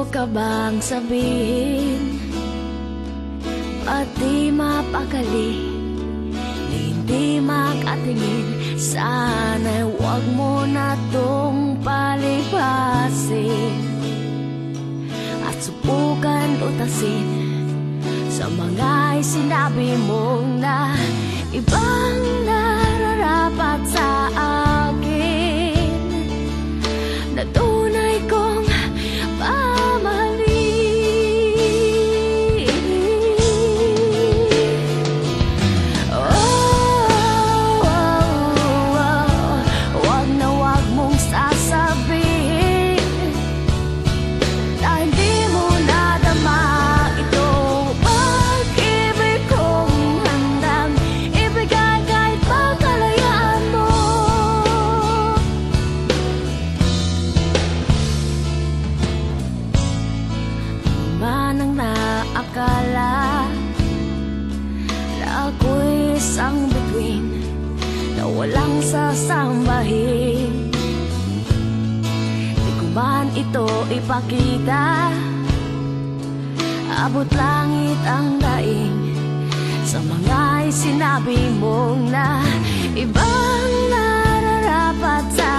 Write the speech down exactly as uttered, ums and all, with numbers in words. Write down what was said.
ka bang sabihin at di mapakali, hindi makatingin? Sana'y huwag mo na tong palipasin at subukan lutasin sa mga sinabi mong na ibang nararapat sa akin, na tunay kong pamahalin. Oh, oh, oh, wag na wag mong sasabihin na hindi mo nadama itong pag-ibig kong handang ibigay kahit pagkalayaan mo. Ba nang naakala na ako'y isang bituin na walang sasambahin, di ko man ito ipakita, abot langit ang daing sa mga sinabi mong na ibang nararapat sa